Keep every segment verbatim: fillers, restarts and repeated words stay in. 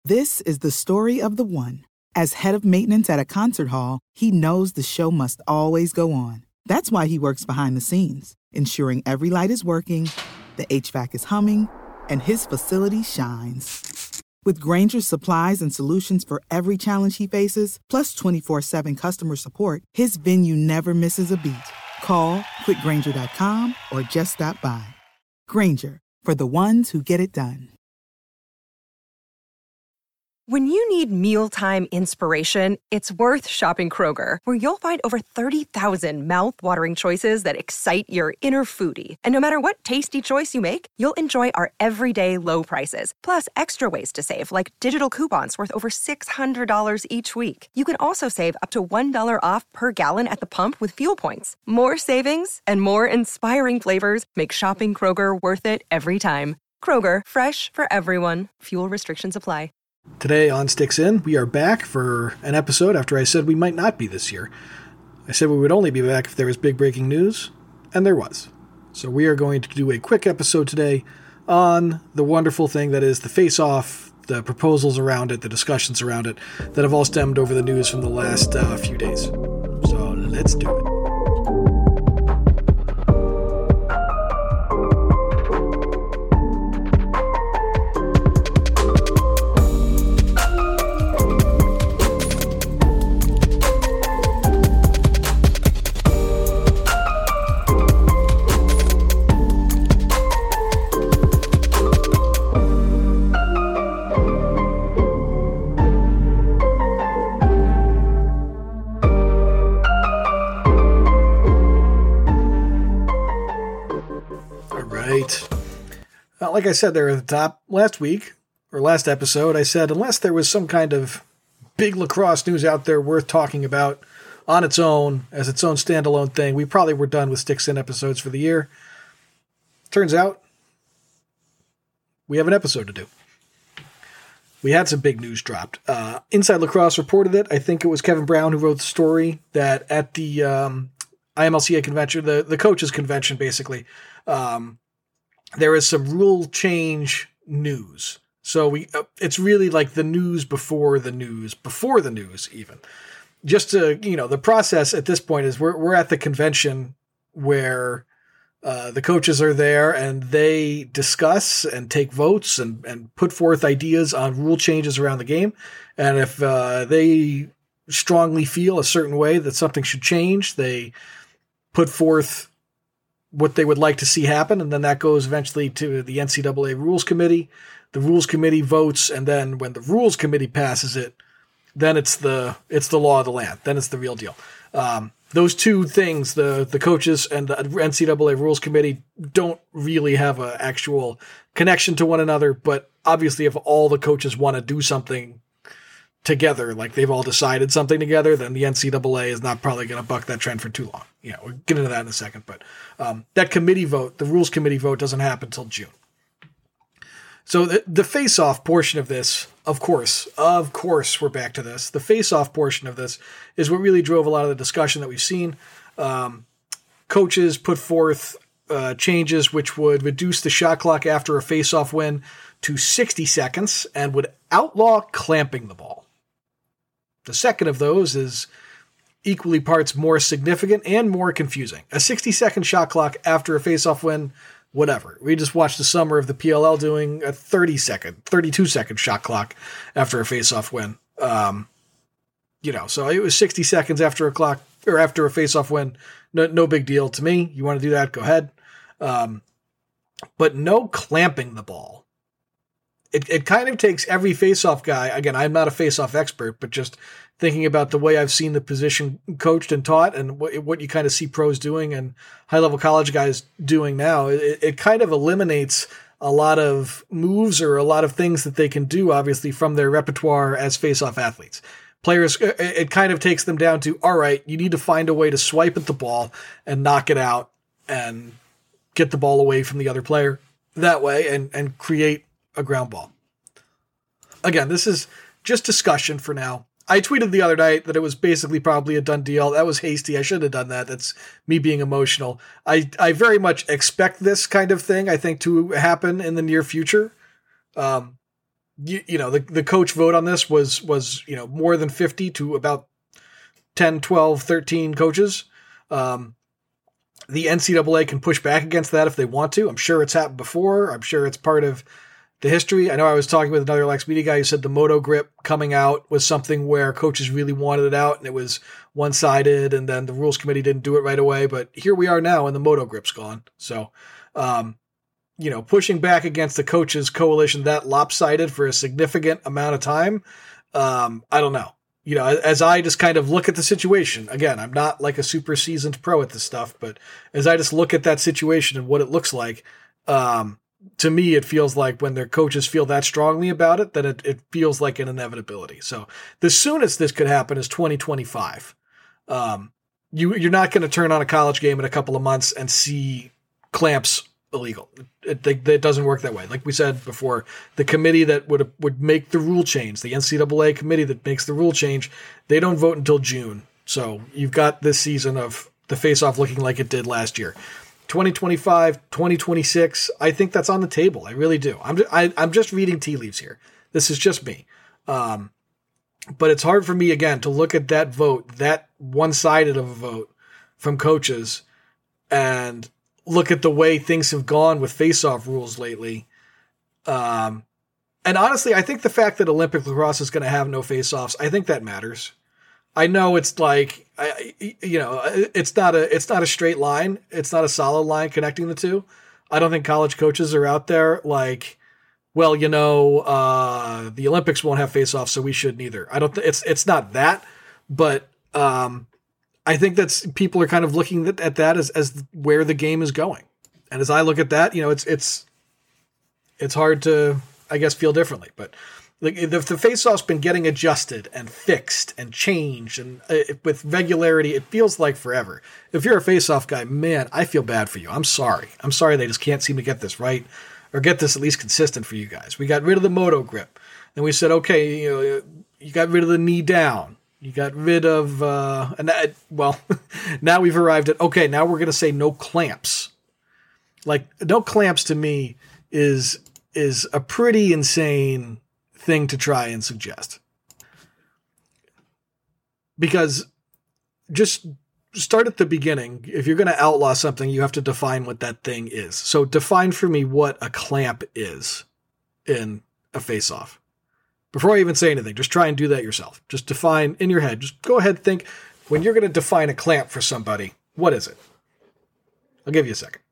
This is the story of the one. As head of maintenance at a concert hall, he knows the show must always go on. That's why he works behind the scenes, ensuring every light is working, the H V A C is humming, and his facility shines. With Grainger's supplies and solutions for every challenge he faces, plus twenty-four seven customer support, his venue never misses a beat. Call quick grainger dot com or just stop by. Grainger, for the ones who get it done. When you need mealtime inspiration, it's worth shopping Kroger, where you'll find over thirty thousand mouth-watering choices that excite your inner foodie. And no matter what tasty choice you make, you'll enjoy our everyday low prices, plus extra ways to save, like digital coupons worth over six hundred dollars each week. You can also save up to one dollar off per gallon at the pump with fuel points. More savings and more inspiring flavors make shopping Kroger worth it every time. Kroger, fresh for everyone. Fuel restrictions apply. Today on Sticks In, we are back for an episode after I said we might not be this year. I said we would only be back if there was big breaking news, and there was. So we are going to do a quick episode today on the wonderful thing that is the face-off, the proposals around it, the discussions around it, that have all stemmed over the news from the last uh, few days. So let's do it. Like I said there at the top, last week, or last episode, I said unless there was some kind of big lacrosse news out there worth talking about on its own, as its own standalone thing, we probably were done with Sticks In episodes for the year. Turns out, we have an episode to do. We had some big news dropped. Uh, Inside Lacrosse reported it. I think it was Kevin Brown who wrote the story that at the um, I M L C A convention, the, the coaches convention, basically, um, there is some rule change news. So we, uh, it's really like the news before the news, before the news even. Just to, you know, the process at this point is we're, we're at the convention where uh, the coaches are there and they discuss and take votes and, and put forth ideas on rule changes around the game. And if uh, they strongly feel a certain way that something should change, they put forth what they would like to see happen, and then that goes eventually to the N C double A Rules Committee. The Rules Committee votes, and then when the Rules Committee passes it, then it's the it's the law of the land. Then it's the real deal. Um, those two things, the the coaches and the N C double A Rules Committee, don't really have an actual connection to one another, but obviously if all the coaches want to do something together, like they've all decided something together, then the N C double A is not probably going to buck that trend for too long. You know, we'll get into that in a second, but um, that committee vote, the rules committee vote, doesn't happen until June. So the, the face-off portion of this, of course, of course, we're back to this. The face-off portion of this is what really drove a lot of the discussion that we've seen. Um, coaches put forth uh, changes which would reduce the shot clock after a face-off win to sixty seconds and would outlaw clamping the ball. The second of those is equally parts more significant and more confusing. A sixty-second shot clock after a face-off win, whatever. We just watched the summer of the P L L doing a thirty-second, thirty-two-second shot clock after a face-off win. Um, you know, so it was sixty seconds after a clock or after a face-off win. No, no big deal to me. You want to do that, go ahead. Um, but no clamping the ball. It it kind of takes every face-off guy. Again, I'm not a face-off expert, but just thinking about the way I've seen the position coached and taught and what, what you kind of see pros doing and high-level college guys doing now, it, it kind of eliminates a lot of moves or a lot of things that they can do, obviously, from their repertoire as face-off athletes. Players, it kind of takes them down to, all right, you need to find a way to swipe at the ball and knock it out and get the ball away from the other player that way and, and create a ground ball. Again, this is just discussion for now. I tweeted the other night that it was basically probably a done deal. That was hasty. I shouldn't have done that. That's me being emotional. I, I very much expect this kind of thing, I think, to happen in the near future. Um, you, you know, the, the coach vote on this was, was, you know, more than fifty to about ten, twelve, thirteen coaches. Um, the N C double A can push back against that if they want to. I'm sure it's happened before. I'm sure it's part of the history. I know I was talking with another Lex Media guy who said the Moto Grip coming out was something where coaches really wanted it out and it was one-sided, and then the rules committee didn't do it right away. But here we are now and the Moto Grip's gone. So, um, you know, pushing back against the coaches coalition that lopsided for a significant amount of time. Um, I don't know. You know, as I just kind of look at the situation, again, I'm not like a super seasoned pro at this stuff, but as I just look at that situation and what it looks like, um, to me, it feels like when their coaches feel that strongly about it, that it, it feels like an inevitability. So the soonest this could happen is twenty twenty-five. Um, you, you're not going to turn on a college game in a couple of months and see clamps illegal. It, it, it doesn't work that way. Like we said before, the committee that would would make the rule change, the N C double A committee that makes the rule change, they don't vote until June. So you've got this season of the face-off looking like it did last year. twenty twenty-five, twenty twenty-six, I think that's on the table. I really do. I'm just, I, I'm just reading tea leaves here. This is just me. Um, but it's hard for me, again, to look at that vote, that one-sided of a vote from coaches, and look at the way things have gone with face-off rules lately. Um, and honestly, I think the fact that Olympic lacrosse is going to have no face-offs, I think that matters. I know it's like, I, you know, it's not a, it's not a straight line. It's not a solid line connecting the two. I don't think college coaches are out there like, well, you know, uh, the Olympics won't have face-offs, so we shouldn't either. I don't think it's, it's not that, but, um, I think that's people are kind of looking at that as, as where the game is going. And as I look at that, you know, it's, it's, it's hard to, I guess, feel differently, but like the, the face-off's been getting adjusted and fixed and changed and uh, with regularity, it feels like forever. If you're a face-off guy, man, I feel bad for you. I'm sorry. I'm sorry they just can't seem to get this right or get this at least consistent for you guys. We got rid of the Moto Grip. Then we said, okay, you know, you got rid of the knee down. You got rid of, uh, and that, well, now we've arrived at, okay, now we're going to say no clamps. Like, no clamps to me is, is a pretty insane thing to try and suggest. Because just start at the beginning. If you're going to outlaw something, you have to define what that thing is. So define for me what a clamp is in a face-off. Before I even say anything, just try and do that yourself. Just define in your head. Just go ahead and think, when you're going to define a clamp for somebody, what is it? I'll give you a second.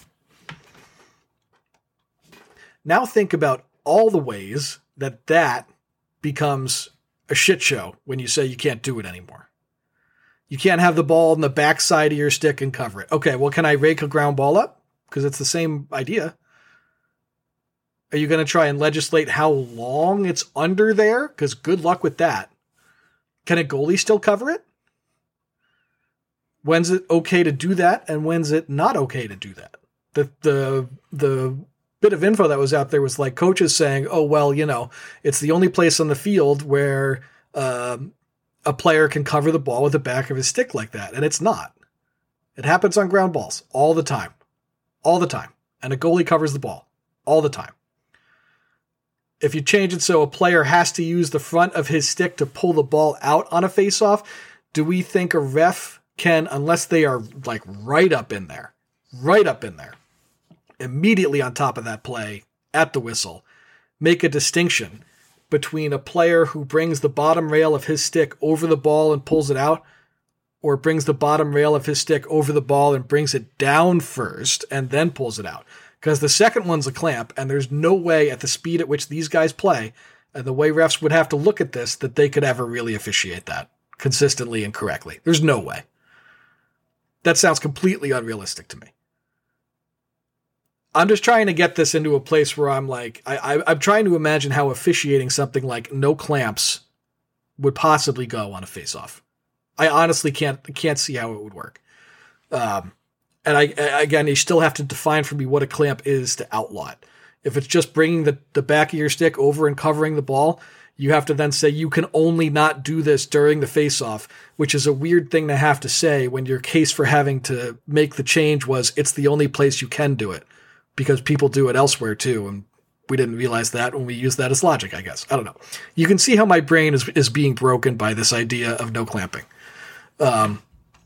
Now think about all the ways that that becomes a shit show when you say you can't do it anymore. You can't have the ball on the back side of your stick and cover it. Okay, well, can I rake a ground ball up? Because it's the same idea. Are you going to try and legislate how long it's under there? Because good luck with that. Can a goalie still cover it? When's it okay to do that? And when's it not okay to do that? The, the, the bit of info that was out there was like coaches saying, oh, well, you know, it's the only place on the field where um, a player can cover the ball with the back of his stick like that. And it's not. It happens on ground balls all the time. All the time. And a goalie covers the ball all the time. If you change it so a player has to use the front of his stick to pull the ball out on a face-off, do we think a ref can, unless they are like right up in there, right up in there, immediately on top of that play at the whistle, make a distinction between a player who brings the bottom rail of his stick over the ball and pulls it out, or brings the bottom rail of his stick over the ball and brings it down first and then pulls it out? Because the second one's a clamp, and there's no way at the speed at which these guys play and the way refs would have to look at this that they could ever really officiate that consistently and correctly. There's no way. That sounds completely unrealistic to me. I'm just trying to get this into a place where I'm like, I, I, I'm trying to imagine how officiating something like no clamps would possibly go on a face-off. I honestly can't can't see how it would work. Um, and I again, you still have to define for me what a clamp is to outlaw it. If it's just bringing the, the back of your stick over and covering the ball, you have to then say you can only not do this during the face-off, which is a weird thing to have to say when your case for having to make the change was it's the only place you can do it because people do it elsewhere too. And we didn't realize that when we used that as logic, I guess. I don't know. You can see how my brain is is being broken by this idea of no clamping. Um,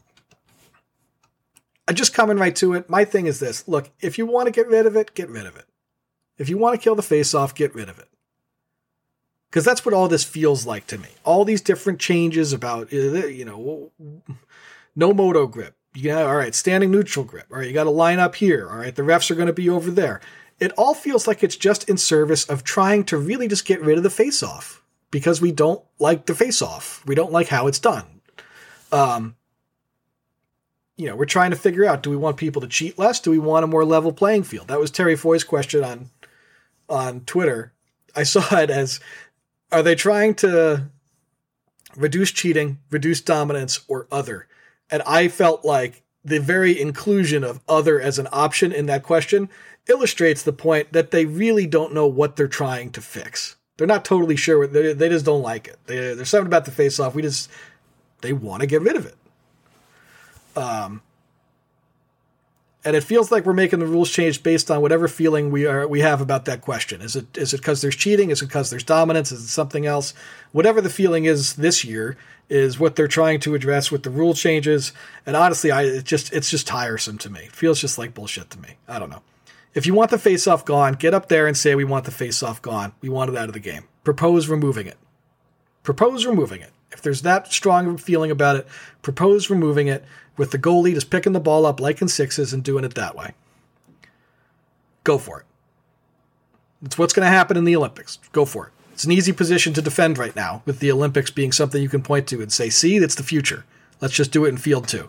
I just coming right to it. My thing is this. Look, if you want to get rid of it, get rid of it. If you want to kill the face-off, get rid of it. Because that's what all this feels like to me. All these different changes about, you know, no moto grip. Yeah, all right, standing neutral grip. All right, you got to line up here. All right, the refs are going to be over there. It all feels like it's just in service of trying to really just get rid of the face-off because we don't like the face-off. We don't like how it's done. Um, you know, we're trying to figure out, do we want people to cheat less? Do we want a more level playing field? That was Terry Foy's question on on Twitter. I saw it as, are they trying to reduce cheating, reduce dominance, or other? And I felt like the very inclusion of other as an option in that question illustrates the point that they really don't know what they're trying to fix. They're not totally sure. They, they just don't like it. They, there's something about the face-off. We just, they want to get rid of it. Um, and it feels like we're making the rules change based on whatever feeling we are we have about that question. Is it is it because there's cheating? Is it because there's dominance? Is it something else? Whatever the feeling is this year is what they're trying to address with the rule changes. And honestly, I it just it's just tiresome to me. It feels just like bullshit to me. I don't know. If you want the face-off gone, get up there and say we want the face-off gone. We want it out of the game. Propose removing it. Propose removing it. If there's that strong of a feeling about it, propose removing it with the goalie just picking the ball up like in sixes and doing it that way. Go for it. It's what's going to happen in the Olympics. Go for it. It's an easy position to defend right now, with the Olympics being something you can point to and say, see, that's the future. Let's just do it in field two.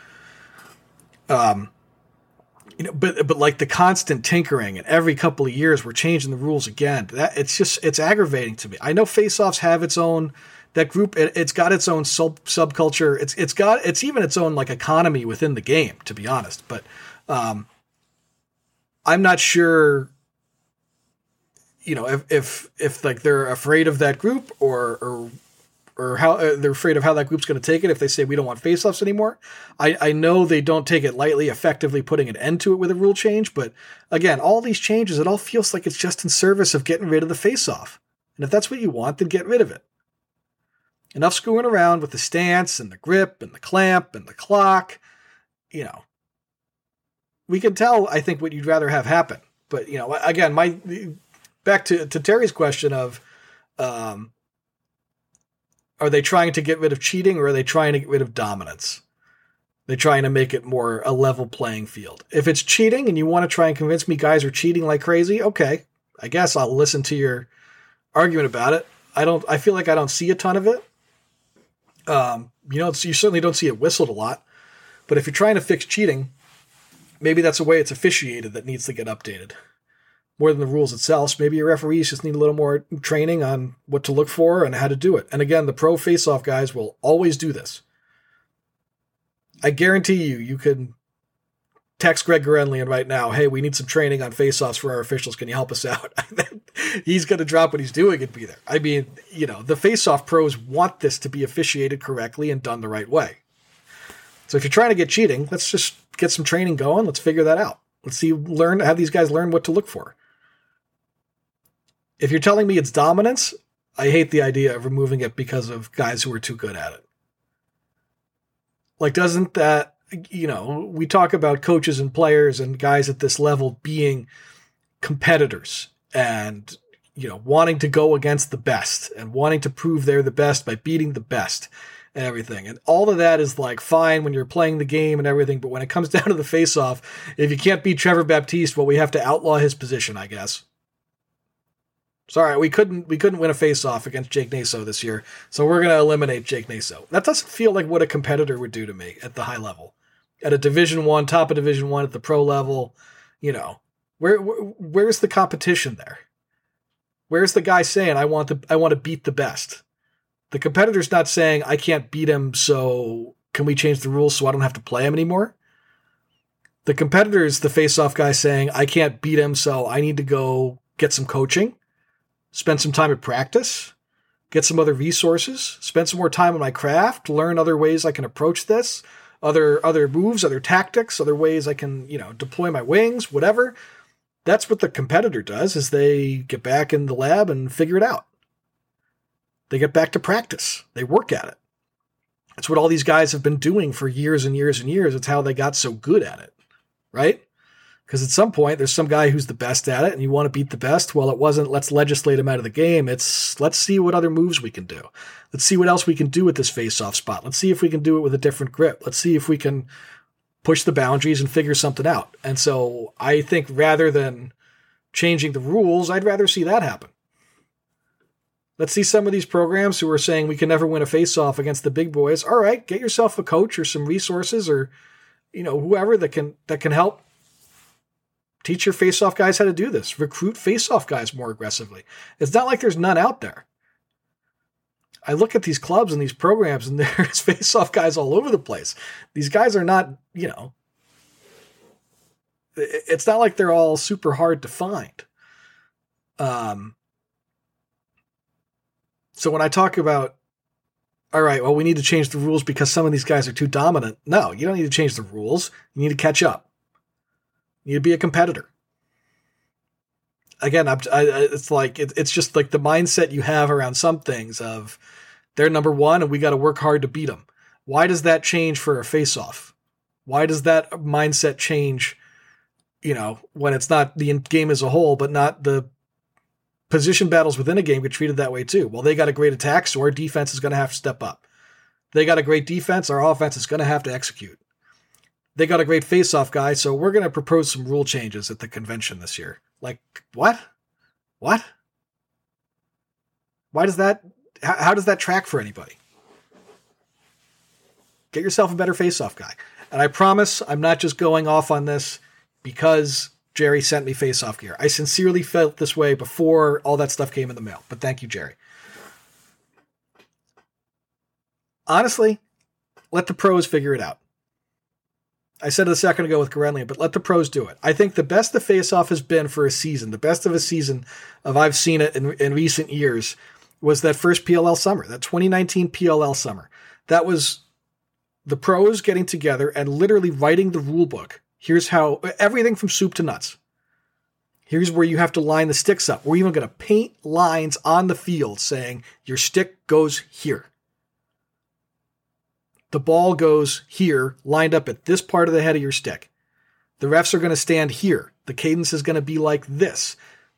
Um, you know, but but like the constant tinkering, and every couple of years we're changing the rules again. That it's just it's aggravating to me. I know face-offs have its own. That group, it, it's got its own sub subculture. It's it's got it's even its own like economy within the game, to be honest. But um, I'm not sure, you know, if if if like they're afraid of that group, or or or how uh, they're afraid of how that group's going to take it if they say we don't want face-offs anymore. I I know they don't take it lightly, effectively putting an end to it with a rule change. But again, all these changes, it all feels like it's just in service of getting rid of the face-off. And if that's what you want, then get rid of it. Enough screwing around with the stance and the grip and the clamp and the clock. You know, we can tell, I think, what you'd rather have happen. But, you know, again, my back to, to Terry's question of, um, are they trying to get rid of cheating, or are they trying to get rid of dominance? They're trying to make it more a level playing field. If it's cheating and you want to try and convince me guys are cheating like crazy, okay, I guess I'll listen to your argument about it. I don't, I feel like I don't see a ton of it. Um, you know, it's, you certainly don't see it whistled a lot, but if you're trying to fix cheating, maybe that's a way it's officiated that needs to get updated more than the rules itself. So maybe your referees just need a little more training on what to look for and how to do it. And again, the pro face-off guys will always do this. I guarantee you, you can text Greg Gorenlian right now, hey, we need some training on face-offs for our officials. Can you help us out? He's going to drop what he's doing and be there. I mean, you know, the face-off pros want this to be officiated correctly and done the right way. So if you're trying to get cheating, let's just get some training going. Let's figure that out. Let's see, learn, have these guys learn what to look for. If you're telling me it's dominance, I hate the idea of removing it because of guys who are too good at it. Like, doesn't that, you know, we talk about coaches and players and guys at this level being competitors and, you know, wanting to go against the best and wanting to prove they're the best by beating the best and everything. And all of that is like fine when you're playing the game and everything. But when it comes down to the face-off, if you can't beat Trevor Baptiste, well, we have to outlaw his position, I guess. Sorry, we couldn't we couldn't win a face-off against Jake Naso this year, so we're going to eliminate Jake Naso. That doesn't feel like what a competitor would do to me at the high level. At a Division One, top of Division One, at the pro level, you know, where, where where's the competition there? Where's the guy saying I want to I want to beat the best? The competitor's not saying I can't beat him, so can we change the rules so I don't have to play him anymore? The competitor is the face-off guy saying I can't beat him, so I need to go get some coaching, spend some time at practice, get some other resources, spend some more time on my craft, learn other ways I can approach this. Other other moves, other tactics, other ways I can, you know, deploy my wings, whatever. That's what the competitor does, is they get back in the lab and figure it out. They get back to practice. They work at it. It's what all these guys have been doing for years and years and years. It's how they got so good at it, right? Because at some point, there's some guy who's the best at it, and you want to beat the best. Well, it wasn't, let's legislate him out of the game. It's, let's see what other moves we can do. Let's see what else we can do with this face-off spot. Let's see if we can do it with a different grip. Let's see if we can push the boundaries and figure something out. And so I think rather than changing the rules, I'd rather see that happen. Let's see some of these programs who are saying we can never win a face-off against the big boys. All right, get yourself a coach or some resources, or, you know, whoever that can that can help teach your face-off guys how to do this. Recruit face-off guys more aggressively. It's not like there's none out there. I look at these clubs and these programs, and there's face-off guys all over the place. These guys are not, you know, it's not like they're all super hard to find. Um. So when I talk about, all right, well, we need to change the rules because some of these guys are too dominant. No, you don't need to change the rules. You need to catch up. You need to be a competitor. Again, I'm, I, it's like, it, it's just like the mindset you have around some things of they're number one and we got to work hard to beat them. Why does that change for a face-off? Why does that mindset change, you know, when it's not the game as a whole, but not the position battles within a game get treated that way too? Well, they got a great attack, so our defense is going to have to step up. They got a great defense, our offense is going to have to execute. They got a great face-off guy, so we're going to propose some rule changes at the convention this year. Like, what? What? Why does that, how, how does that track for anybody? Get yourself a better face-off guy. And I promise I'm not just going off on this because Jerry sent me face-off gear. I sincerely felt this way before all that stuff came in the mail, but thank you, Jerry. Honestly, let the pros figure it out. I said it a second ago with Karenlian, but let the pros do it. I think the best the face-off has been for a season, the best of a season of I've seen it in, in recent years, was that first P L L summer, that twenty nineteen P L L summer. That was the pros getting together and literally writing the rule book. Here's how, everything from soup to nuts. Here's where you have to line the sticks up. We're even going to paint lines on the field saying your stick goes here. The ball goes here, lined up at this part of the head of your stick. The refs are going to stand here. The cadence is going to be like this.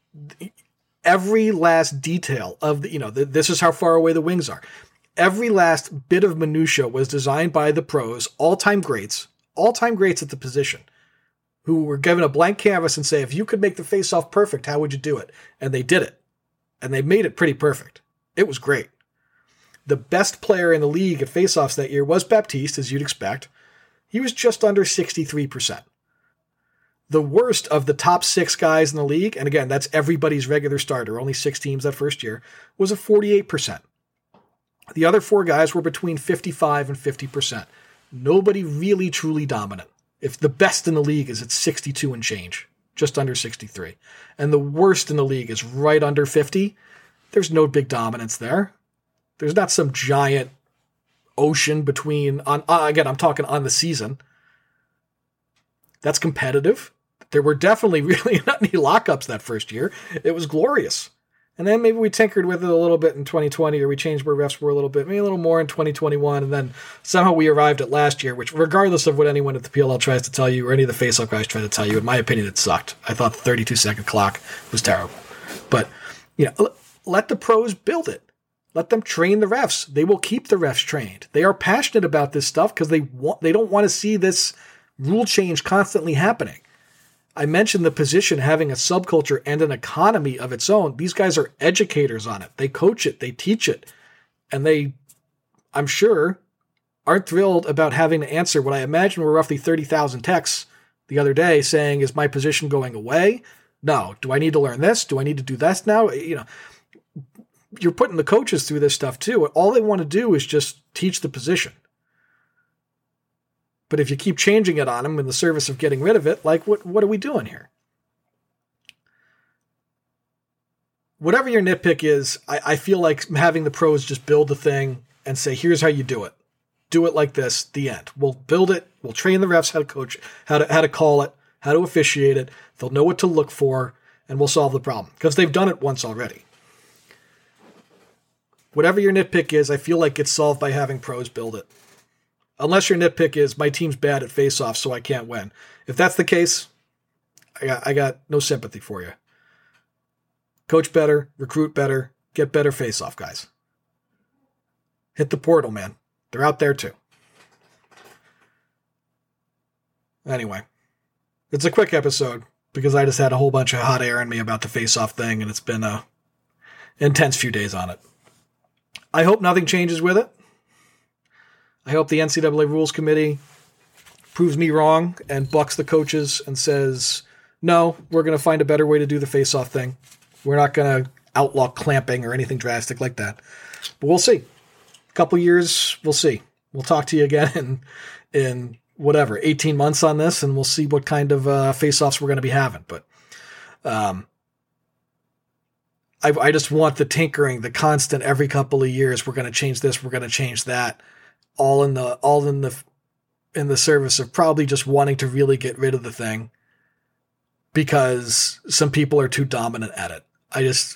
Every last detail of the, you know, the, this is how far away the wings are. Every last bit of minutia was designed by the pros, all-time greats, all-time greats at the position, who were given a blank canvas and say, if you could make the face-off perfect, how would you do it? And they did it. And they made it pretty perfect. It was great. The best player in the league at face-offs that year was Baptiste, as you'd expect. He was just under sixty-three percent. The worst of the top six guys in the league, and again, that's everybody's regular starter, only six teams that first year, was a forty-eight percent. The other four guys were between fifty-five and fifty percent. Nobody really truly dominant. If the best in the league is at sixty-two and change, just under sixty-three, and the worst in the league is right under fifty, there's no big dominance there. There's not some giant ocean between, on uh, again, I'm talking on the season. That's competitive. There were definitely really not any lockups that first year. It was glorious. And then maybe we tinkered with it a little bit in twenty twenty, or we changed where refs were a little bit, maybe a little more in twenty twenty-one. And then somehow we arrived at last year, which regardless of what anyone at the P L L tries to tell you, or any of the face-off guys try to tell you, in my opinion, it sucked. I thought the thirty-two second clock was terrible. But, you know, let the pros build it. Let them train the refs. They will keep the refs trained. They are passionate about this stuff because they want, they don't want to see this rule change constantly happening. I mentioned the position having a subculture and an economy of its own. These guys are educators on it. They coach it. They teach it. And they, I'm sure, aren't thrilled about having to answer what I imagine were roughly thirty thousand texts the other day saying, is my position going away? No. Do I need to learn this? Do I need to do this now? You know, you're putting the coaches through this stuff too. All they want to do is just teach the position. But if you keep changing it on them in the service of getting rid of it, like what, what are we doing here? Whatever your nitpick is, I, I feel like having the pros just build the thing and say, here's how you do it. Do it like this, the end. We'll build it. We'll train the refs how to coach, how to, how to call it, how to officiate it. They'll know what to look for, and we'll solve the problem because they've done it once already. Whatever your nitpick is, I feel like it's solved by having pros build it. Unless your nitpick is, my team's bad at face-offs, so I can't win. If that's the case, I got, I got no sympathy for you. Coach better, recruit better, get better face-off guys. Hit the portal, man. They're out there too. Anyway, it's a quick episode because I just had a whole bunch of hot air in me about the face-off thing, and it's been a intense few days on it. I hope nothing changes with it. I hope the N C double A Rules Committee proves me wrong and bucks the coaches and says, no, we're going to find a better way to do the face-off thing. We're not going to outlaw clamping or anything drastic like that. But we'll see. A couple years, we'll see. We'll talk to you again in, in whatever, eighteen months on this, and we'll see what kind of uh, face-offs we're going to be having. But um, I, I just want the tinkering, the constant every couple of years, we're going to change this, we're going to change that, all in the all in the in the service of probably just wanting to really get rid of the thing because some people are too dominant at it. I just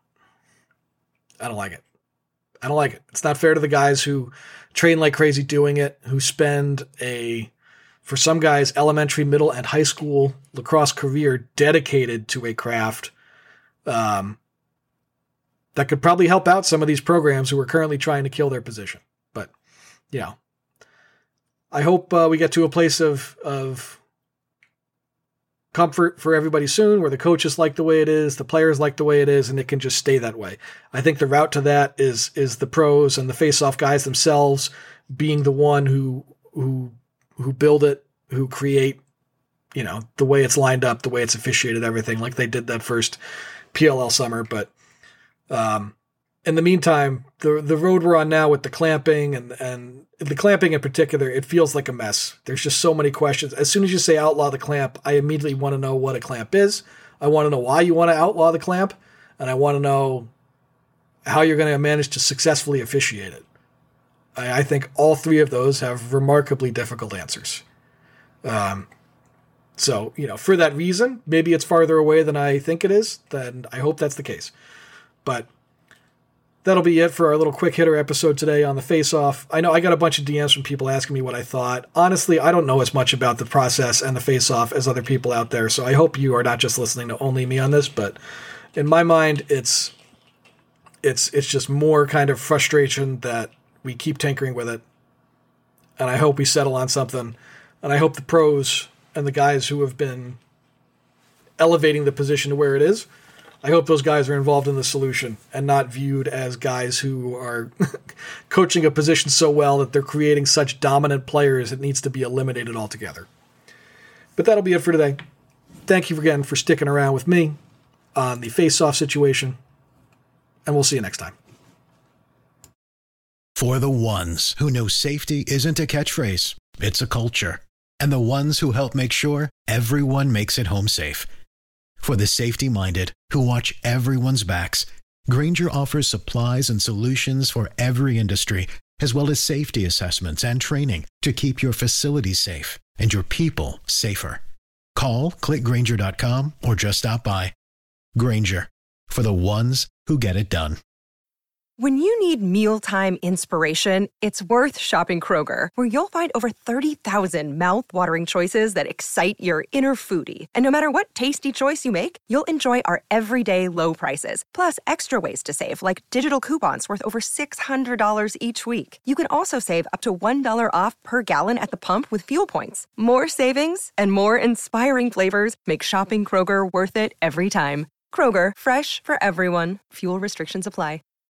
I don't like it. I don't like it. It's not fair to the guys who train like crazy doing it, who spend a, for some guys, elementary, middle, and high school lacrosse career dedicated to a craft um, that could probably help out some of these programs who are currently trying to kill their position. But, you know, I hope uh, we get to a place of, of comfort for everybody soon, where the coaches like the way it is, the players like the way it is, and it can just stay that way. I think the route to that is is the pros and the face-off guys themselves being the one who who who build it, who create, you know, the way it's lined up, the way it's officiated, everything like they did that first P L L summer. But um, in the meantime, the the road we're on now with the clamping and and the clamping in particular, it feels like a mess. There's just so many questions. As soon as you say outlaw the clamp, I immediately want to know what a clamp is. I want to know why you want to outlaw the clamp, and I want to know how you're going to manage to successfully officiate it. I, I think all three of those have remarkably difficult answers. Um, so, you know, for that reason, maybe it's farther away than I think it is. Then I hope that's the case. But that'll be it for our little quick hitter episode today on the face-off. I know I got a bunch of D Ms from people asking me what I thought. Honestly, I don't know as much about the process and the face-off as other people out there, so I hope you are not just listening to only me on this, but in my mind, it's it's it's just more kind of frustration that we keep tinkering with it, and I hope we settle on something, and I hope the pros and the guys who have been elevating the position to where it is, I hope those guys are involved in the solution and not viewed as guys who are coaching a position so well that they're creating such dominant players it needs to be eliminated altogether. But that'll be it for today. Thank you again for sticking around with me on the face-off situation, and we'll see you next time. For the ones who know safety isn't a catchphrase, it's a culture, and the ones who help make sure everyone makes it home safe. For the safety-minded who watch everyone's backs, Grainger offers supplies and solutions for every industry, as well as safety assessments and training to keep your facilities safe and your people safer. Call, click Grainger dot com, or just stop by. Grainger, for the ones who get it done. When you need mealtime inspiration, it's worth shopping Kroger, where you'll find over thirty thousand mouth-watering choices that excite your inner foodie. And no matter what tasty choice you make, you'll enjoy our everyday low prices, plus extra ways to save, like digital coupons worth over six hundred dollars each week. You can also save up to one dollar off per gallon at the pump with fuel points. More savings and more inspiring flavors make shopping Kroger worth it every time. Kroger, fresh for everyone. Fuel restrictions apply.